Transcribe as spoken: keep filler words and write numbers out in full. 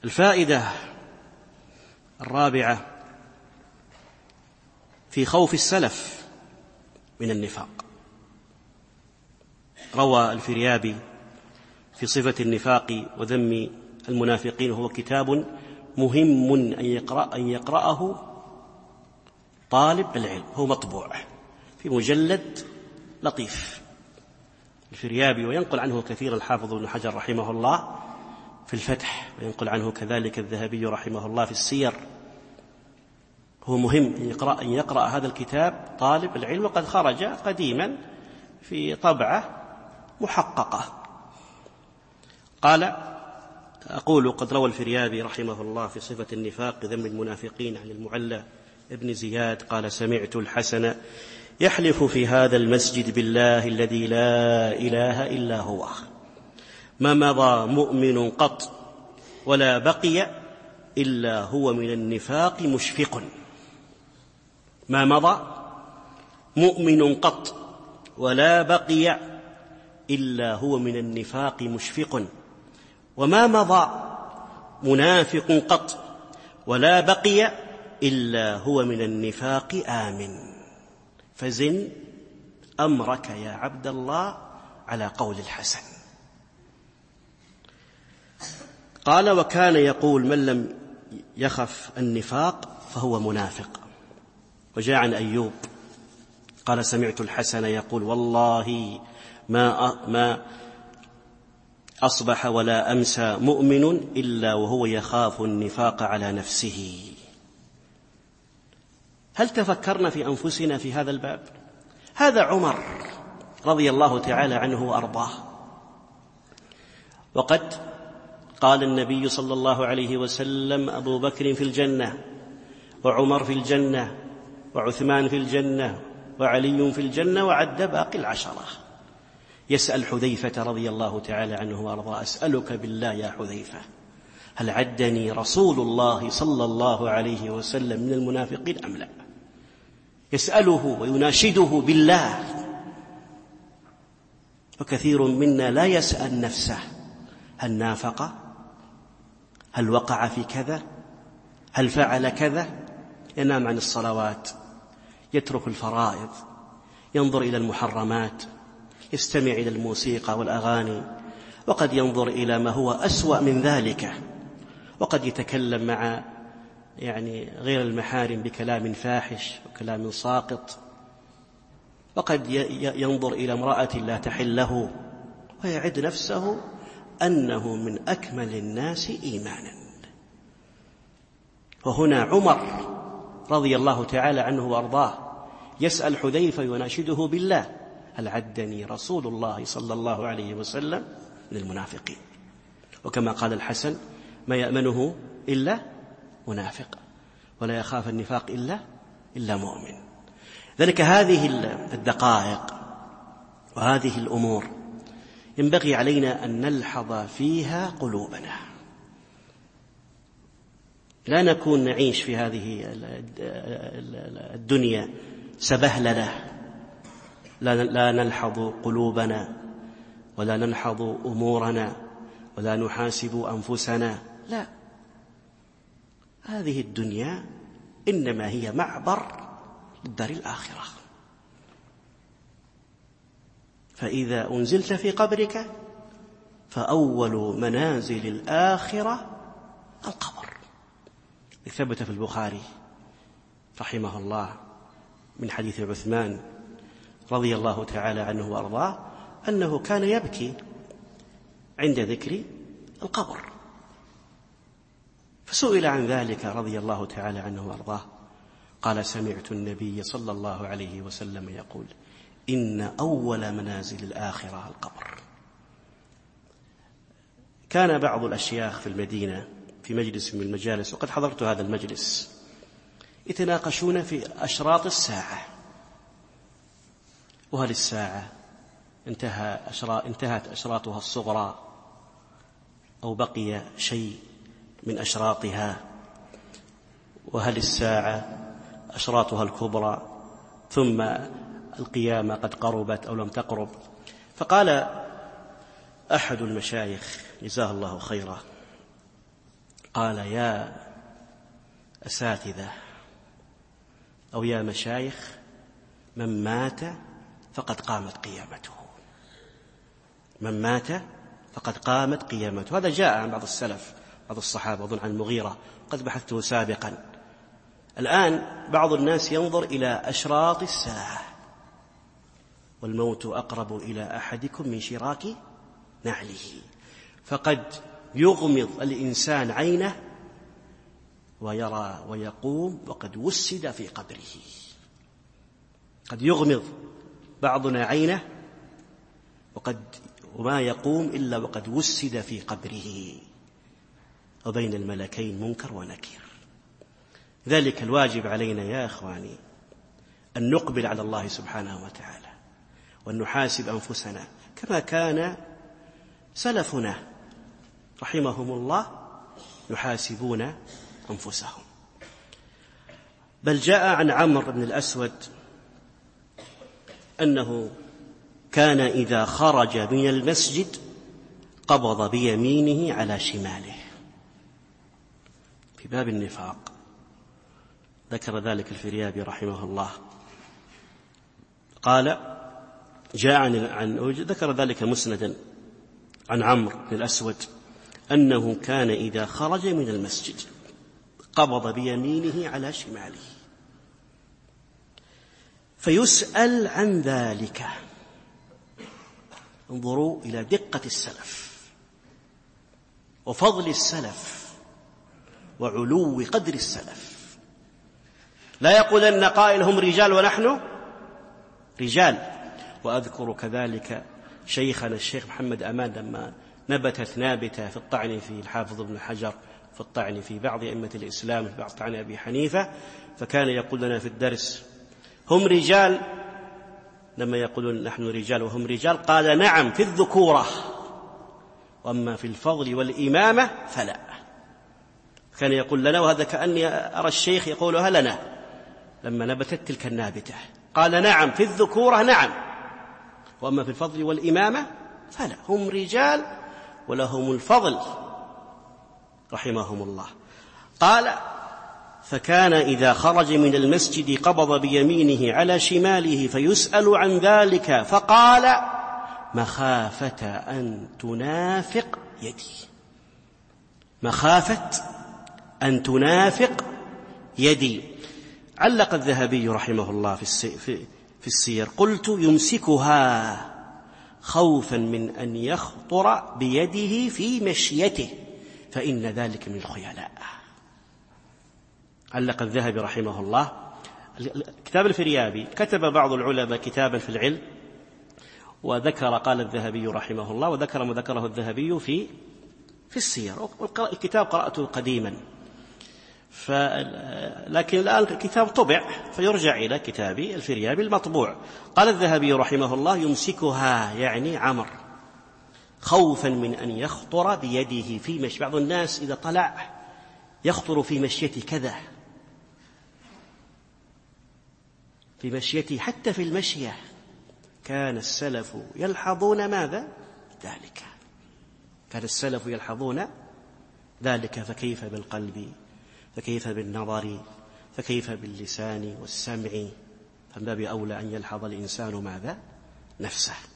الفائدة الرابعة في خوف السلف من النفاق. روى الفريابي في صفة النفاق وذم المنافقين، وهو كتاب مهم أن يقرأ أن يقرأه طالب العلم، هو مطبوع في مجلد لطيف الفريابي، وينقل عنه كثير الحافظ ابن حجر رحمه الله في الفتح، وينقل عنه كذلك الذهبي رحمه الله في السير. هو مهم أن يقرأ, أن يقرأ هذا الكتاب طالب العلم، وقد خرج قديما في طبعة محققة. قال: أقول قد روى الفريابي رحمه الله في صفة النفاق ذم المنافقين عن المعلى ابن زياد قال: سمعت الحسن يحلف في هذا المسجد بالله الذي لا إله إلا هو ما مضى مؤمن قط ولا بقي إلا هو من النفاق مشفق. ما مضى مؤمن قط ولا بقي إلا هو من النفاق مشفق، وما مضى منافق قط ولا بقي إلا هو من النفاق آمن. فزن أمرك يا عبد الله على قول الحسن. قال: وكان يقول من لم يخف النفاق فهو منافق. وجاء عن أيوب قال: سمعت الحسن يقول: والله ما ما أصبح ولا أمسى مؤمن إلا وهو يخاف النفاق على نفسه. هل تفكرنا في أنفسنا في هذا الباب؟ هذا عمر رضي الله تعالى عنه وأرضاه، وقد قال النبي صلى الله عليه وسلم: أبو بكر في الجنة، وعمر في الجنة، وعثمان في الجنة، وعلي في الجنة، وعد باقي العشرة. يسأل حذيفة رضي الله تعالى عنه وأرضاه: أسألك بالله يا حذيفة، هل عدني رسول الله صلى الله عليه وسلم من المنافقين أم لا؟ يسأله ويناشده بالله. وكثير منا لا يسأل نفسه: هل نافق؟ هل وقع في كذا؟ هل فعل كذا؟ ينام عن الصلوات، يترك الفرائض، ينظر إلى المحرمات، يستمع إلى الموسيقى والأغاني، وقد ينظر إلى ما هو أسوأ من ذلك، وقد يتكلم مع يعني غير المحارم بكلام فاحش وكلام ساقط، وقد ينظر إلى امرأة لا تحل له، ويعد نفسه أنه من أكمل الناس إيمانا. وهنا عمر رضي الله تعالى عنه وأرضاه يسأل حذيفة يناشده بالله: هل عدني رسول الله صلى الله عليه وسلم من المنافقين؟ وكما قال الحسن: ما يأمنه إلا منافق، ولا يخاف النفاق إلا إلا مؤمن. ذلك هذه الدقائق وهذه الأمور ينبغي علينا أن نلحظ فيها قلوبنا، لا نكون نعيش في هذه الدنيا سبهللة، لا نلحظ قلوبنا ولا نلحظ أمورنا ولا نحاسب أنفسنا. لا، هذه الدنيا إنما هي معبر للدار الآخرة. فإذا أنزلت في قبرك فأول منازل الآخرة القبر. ثبت في البخاري رحمه الله من حديث عثمان رضي الله تعالى عنه وأرضاه أنه كان يبكي عند ذكر القبر، فسئل عن ذلك رضي الله تعالى عنه وأرضاه قال: سمعت النبي صلى الله عليه وسلم يقول: إن أول منازل الآخرة القبر. كان بعض الأشياخ في المدينة في مجلس من المجالس، وقد حضرت هذا المجلس، يتناقشون في أشراط الساعة، وهل الساعة انتهى أشراط انتهت أشراطها الصغرى أو بقي شيء من أشراطها، وهل الساعة أشراطها الكبرى ثم القيامة قد قربت أو لم تقرب. فقال أحد المشايخ جزاه الله خيرا: قال: يا أساتذة أو يا مشايخ، من مات فقد قامت قيامته، من مات فقد قامت قيامته. هذا جاء عن بعض السلف، بعض الصحابة، أظن عن المغيرة، قد بحثته سابقا. الآن بعض الناس ينظر إلى أشراط الساعة، والموت أقرب إلى أحدكم من شراك نعله، فقد يغمض الإنسان عينه ويرى ويقوم وقد وسد في قبره. قد يغمض بعضنا عينه وقد وما يقوم إلا وقد وسد في قبره، وبين الملكين منكر ونكير. ذلك الواجب علينا يا أخواني أن نقبل على الله سبحانه وتعالى، وأن نحاسب أنفسنا كما كان سلفنا رحمهم الله يحاسبون أنفسهم. بل جاء عن عمرو بن الأسود أنه كان إذا خرج من المسجد قبض بيمينه على شماله. في باب النفاق ذكر ذلك الفريابي رحمه الله، قال: جاء عن, عن ذكر ذلك مسندا عن عمرو بن الأسود أنه كان إذا خرج من المسجد قبض بيمينه على شماله، فيسأل عن ذلك. انظروا إلى دقة السلف وفضل السلف وعلو قدر السلف. لا يقول أن قائل هم رجال ونحن رجال. وأذكر كذلك شيخنا الشيخ محمد أمان لما نبتت نابتة في الطعن في الحافظ ابن حجر، في الطعن في بعض أئمة الإسلام، في بعض طعن أبي حنيفة، فكان يقول لنا في الدرس: هم رجال. لما يقولون نحن رجال وهم رجال، قال: نعم في الذكورة، وأما في الفضل والإمامة فلا. كان يقول لنا، وهذا كأني أرى الشيخ يقولها لنا لما نبتت تلك النابتة، قال: نعم في الذكورة نعم، وأما في الفضل والإمامة فلا. هم رجال ولهم الفضل رحمهم الله. قال: فكان إذا خرج من المسجد قبض بيمينه على شماله فيسأل عن ذلك، فقال: مخافة أن تنافق يدي، مخافة أن تنافق يدي. علق الذهبي رحمه الله في السير: قلت: يمسكها خوفا من أن يخطر بيده في مشيته، فإن ذلك من الخيلاء. علق الذهبي رحمه الله. كتاب الفريابي كتب بعض العلماء كتابا في العلم، وذكر قال الذهبي رحمه الله، وذكر ما ذكره الذهبي في في السير. الكتاب قرأته قديما، لكن الآن الكتاب طبع فيرجع إلى كتاب الفريابي المطبوع. قال الذهبي رحمه الله: يمسكها يعني عمر خوفا من أن يخطر بيده في مشي. بعض الناس إذا طلع يخطر في مشيته كذا، في مشيته حتى في المشية. كان السلف يلحظون ماذا؟ ذلك. كان السلف يلحظون ذلك. فكيف بالقلب، فكيف بالنظر، فكيف باللسان والسمع؟ فمن باب أولى أن يلحظ الإنسان ماذا؟ نفسه.